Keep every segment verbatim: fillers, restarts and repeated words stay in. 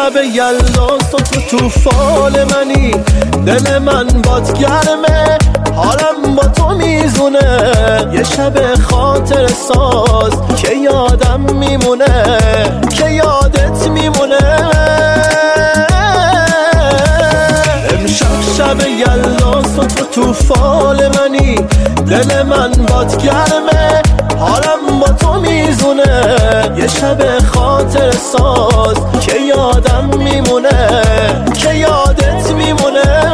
شب یلداست و تو تو فال منی، دل من باد گرمه، حالم با تو میزونه. یه شب خاطر ساز که یادم میمونه، که یادت میمونه. امشب شب یلداست و تو تو فال منی، دل من باد گرمه، حالم با تو میزونه. یه شب خاطر ساز که یادم میمونه، که یادت میمونه.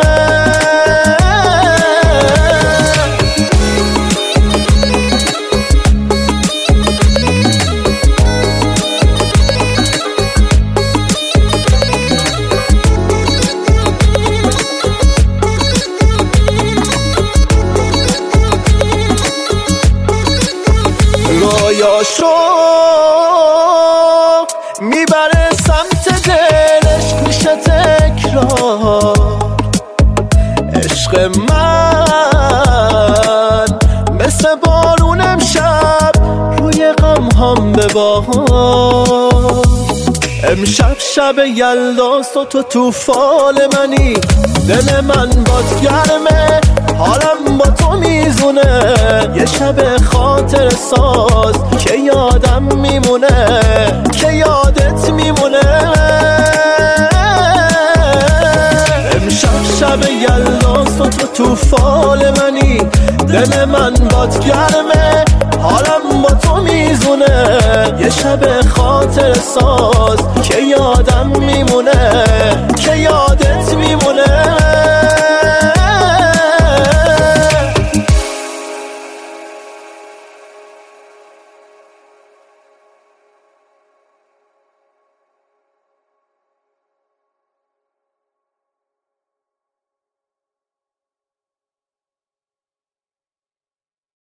رویاشو میبره سمت دلش، میشه تکرار. عشق من مثل بارون امشب روی غم هم ببار. امشب شب یلداست و تو تو فال منی، دل من باد گرمه، حالم با تو میزونه. یه شب خاطر ساز که یادم میمونه، که یادت میمونه. امشب شب یلداست و تو تو فال منی، دل من باد گرمه، حالم با تو میزونه. یه شب خاطر ساز که یادم میمونه،